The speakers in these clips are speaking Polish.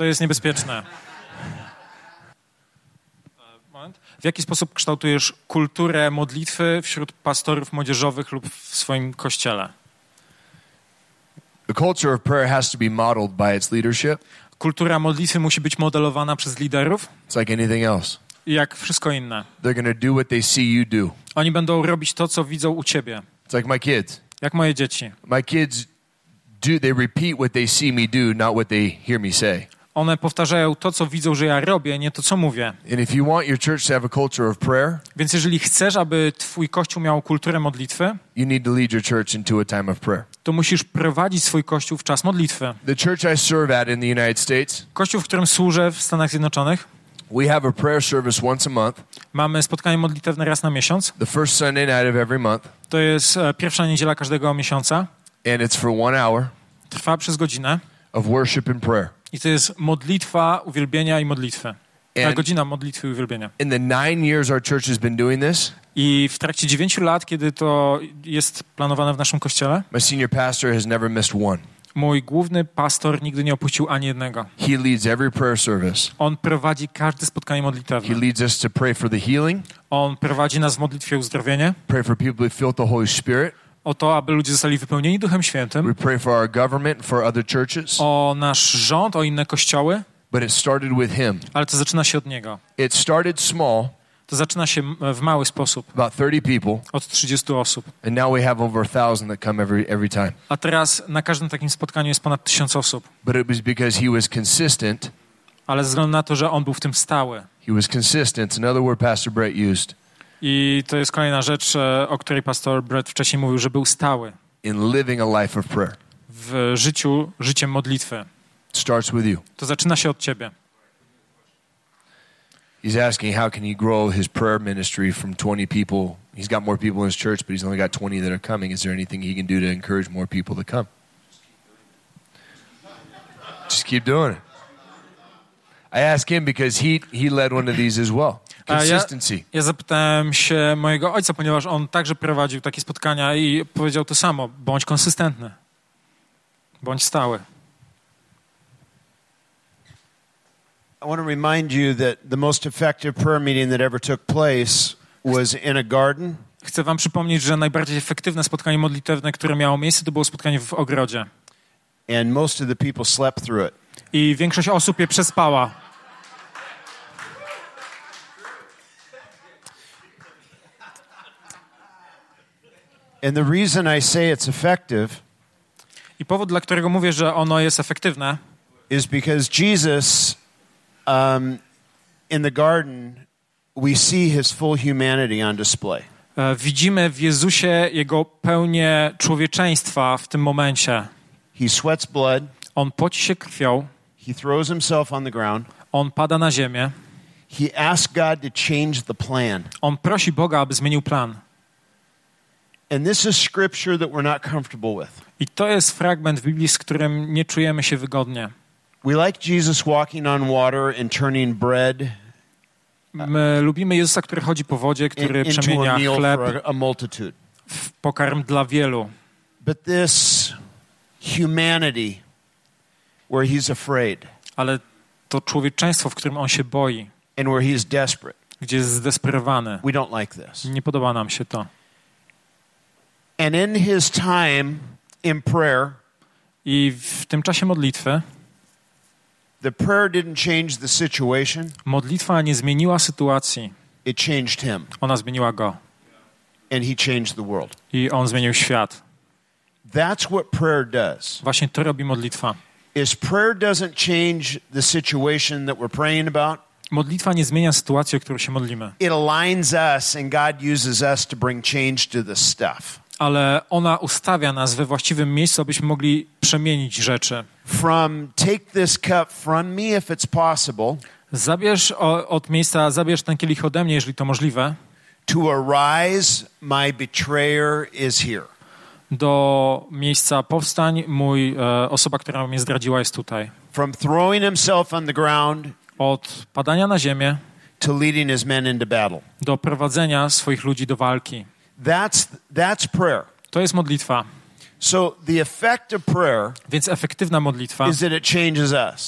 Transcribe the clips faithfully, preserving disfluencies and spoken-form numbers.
To jest niebezpieczne. Moment. W jaki sposób kształtujesz kulturę modlitwy wśród pastorów młodzieżowych lub w swoim kościele? The culture of prayer has to be modeled by its leadership. Kultura modlitwy musi być modelowana przez liderów. It's like anything else. Jak wszystko inne. They're going to do what they see you do. Oni będą robić to, co widzą u ciebie. It's like my kids. Jak moje dzieci. My kids do they repeat what they see me do, not what they hear me say. One powtarzają to, co widzą, że ja robię, nie to, co mówię. And if you want your church to have a culture of prayer, więc jeżeli chcesz, aby twój kościół miał kulturę modlitwy, you need to lead your church into a time of prayer. to musisz prowadzić swój kościół w czas modlitwy. The church I serve at in the United States, kościół, w którym służę w Stanach Zjednoczonych, we have a prayer service once a month. Mamy spotkanie modlitewne raz na miesiąc. The first Sunday night of every month. To jest e, pierwsza niedziela każdego miesiąca. And it's for one hour. Trwa przez godzinę. Of worship and prayer. I to jest modlitwa, uwielbienia i modlitwy. And godzina modlitwy i uwielbienia. In the nine years our church has been doing this. I w trakcie dziewięciu lat, kiedy to jest planowane w naszym kościele, my senior pastor has never missed one. Mój główny pastor nigdy nie opuścił ani jednego. He leads every prayer service. On prowadzi każde spotkanie modlitewne. He leads us to pray for the healing. On prowadzi nas w modlitwie o uzdrowienie. Pray for people to feel the Holy Spirit. O to, aby ludzie zostali wypełnieni Duchem Świętym. We pray for our government, for other churches. O nasz rząd, o inne kościoły. But it started with him. Ale to zaczyna się od niego. It started small. To zaczyna się w mały sposób. About thirty people. Od trzydziestu osób. And now we have over a thousand that come every every time. A teraz na każdym takim spotkaniu jest ponad tysiąc osób. But it was because he was consistent. Ale ze względu na to, że on był w tym stały. He was consistent. Another word Pastor Brett used. I to jest kolejna rzecz, o której pastor Brett wcześniej mówił, że był stały. In living a life of prayer. W życiu, życiem modlitwy. It starts with you. To zaczyna się od ciebie. He's asking how can he grow his prayer ministry from twenty people. He's got more people in his church, but he's only got twenty that are coming. Is there anything he can do to encourage more people to come? Just keep doing it. I asked him because he he led one of these as well. Consistency. Ja, ja zapytałem się mojego ojca, ponieważ on także prowadził takie spotkania i powiedział to samo. Bądź konsystentny. Bądź stały. I want to remind you that the most effective prayer meeting that ever took place was in a garden. Chcę wam przypomnieć, że najbardziej efektywne spotkanie modlitewne, które miało miejsce, to było spotkanie w ogrodzie. And most of the people slept through it. I większość osób je przespała. And the reason I say it's effective I powód, dla którego mówię, że ono jest efektywne, is because Jesus um, in the garden we see his full humanity on display. Widzimy w Jezusie jego pełnię człowieczeństwa w tym momencie. He sweats blood. On poci się krwią. He throws himself on the ground. On pada na ziemię. He asks God to change the plan. On prosi Boga, aby zmienił plan. And this is scripture that we're not comfortable with. I to jest fragment w Biblii, z którym nie czujemy się wygodnie. We like Jesus walking on water and turning bread. My lubimy Jezusa, który chodzi po wodzie, który in, przemienia chleb a, a multitude. w pokarm dla wielu. But this humanity where he's afraid. Ale to człowieczeństwo, w którym on się boi. And where he is desperate. Gdzie jest zdesperowany. We don't like this. Nie podoba nam się to. And in his time in prayer, i w tym czasie modlitwy, the prayer didn't change the situation. Modlitwa nie zmieniła sytuacji. It changed him. Ona zmieniła go. And he changed the world. I on zmienił świat. That's what prayer does. Właśnie to robi modlitwa. Is prayer doesn't change the situation that we're praying about. Modlitwa nie zmienia sytuacji, o którą się modlimy. It aligns us and God uses us to bring change to the stuff. Ale ona ustawia nas we właściwym miejscu, abyśmy mogli przemienić rzeczy. From take this cup from me if it's possible. Zabierz o, od miejsca, zabierz ten kielich ode mnie, jeżeli to możliwe. To arise, my betrayer is here. Do miejsca powstań, mój e, osoba, która mnie zdradziła, jest tutaj. From throwing himself on the ground. Od padania na ziemię. To leading his men into battle. Do prowadzenia swoich ludzi do walki. That's that's prayer. To jest modlitwa. So the effect of prayer Więc efektywna modlitwa is that it changes us.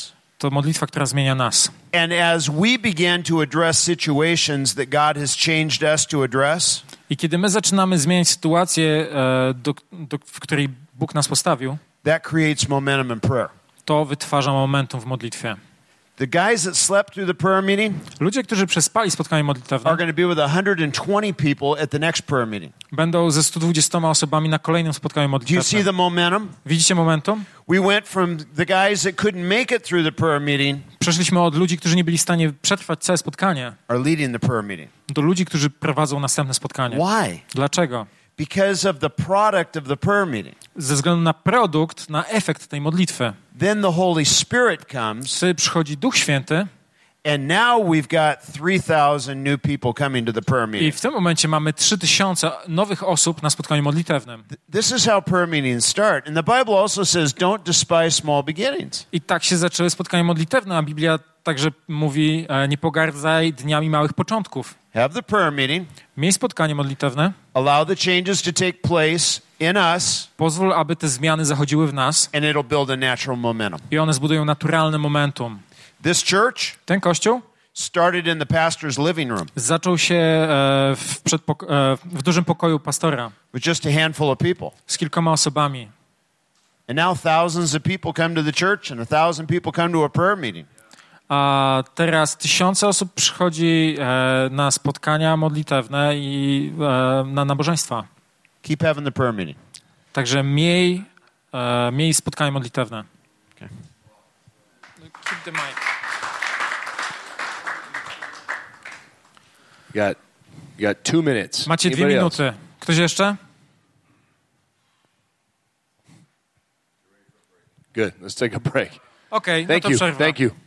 to modlitwa, która zmienia nas. And as we began to address situations that God has changed us to address, I kiedy my zaczynamy zmieniać sytuację, e, do, do, w której Bóg nas postawił, that creates momentum in prayer. to wytwarza momentum w modlitwie. The guys that slept through the prayer meeting Ludzie, którzy przespali spotkanie are modlitewne, going to be with one hundred twenty people at the next prayer meeting. będą ze stu dwudziestoma osobami na kolejnym spotkaniu Do you see modlitewnym. the momentum? Widzicie momentum? We went from the guys that couldn't make it through the prayer meeting Przeszliśmy od ludzi, którzy nie byli w stanie przetrwać całe spotkanie, are leading the prayer meeting. do ludzi, którzy prowadzą następne spotkanie. Why? Dlaczego? Because of the product of the prayer meeting. Ze względu na produkt, na efekt tej modlitwy. Then the Holy Spirit comes, Wtedy przychodzi Duch Święty and now we've got three thousand new people coming to the prayer i meeting. w tym momencie mamy trzy tysiące nowych osób na spotkaniu modlitewnym. This is how prayer meetings start. And the Bible also says, don't despise small beginnings. I tak się zaczęły spotkania modlitewne, a Biblia także mówi, e, nie pogardzaj dniami małych początków. Have the prayer meeting, Miej spotkanie modlitewne, allow the changes to take place in us, pozwól, aby te zmiany zachodziły w nas and it'll build a natural momentum. i one zbudują naturalne momentum. This church Ten kościół started in the pastor's living room zaczął się e, w, przedpoko- e, w dużym pokoju pastora with just a handful of people. z kilkoma osobami. And now thousands of people come to the church and a thousand people come to a prayer meeting. A teraz tysiące osób przychodzi e, na spotkania modlitewne i e, na nabożeństwa. Keep having the prayer meeting. Także miej, e, miej spotkanie modlitewne. Okay. Keep the mic. You got, you got two minutes. Macie dwie Anybody else? minuty. Ktoś jeszcze? Good. Let's take a break. Okej, no Thank to you. przerwa. Thank you.